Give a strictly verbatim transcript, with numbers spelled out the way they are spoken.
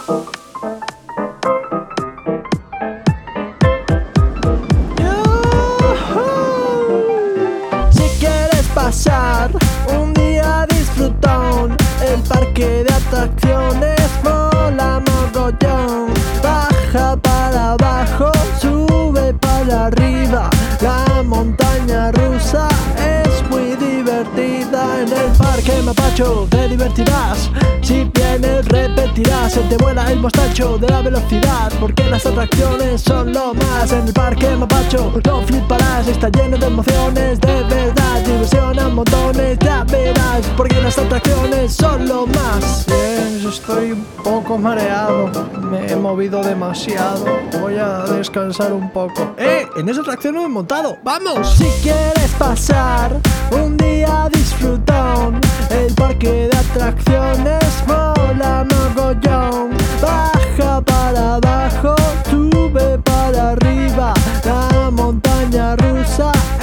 Pasar un día disfrutón, el parque de atracciones mola mogollón. Baja para abajo, sube para arriba, la montaña rusa es muy divertida. En el parque Mapacho te divertirás, si vienes repetirás. Se te vuela el mostacho de la velocidad, porque las atracciones son lo más. En el parque Mapacho no fliparás, está lleno de emociones de verdad, diversión a montones, ya verás, porque las atracciones son lo más. Bien, estoy un poco mareado, me he movido demasiado, voy a descansar un poco. ¡Eh! En esa atracción no me he montado, ¡vamos! Si quieres pasar un día disfrutón, el parque de atracciones mola mogollón. Baja para abajo, sube para arriba, la montaña rusa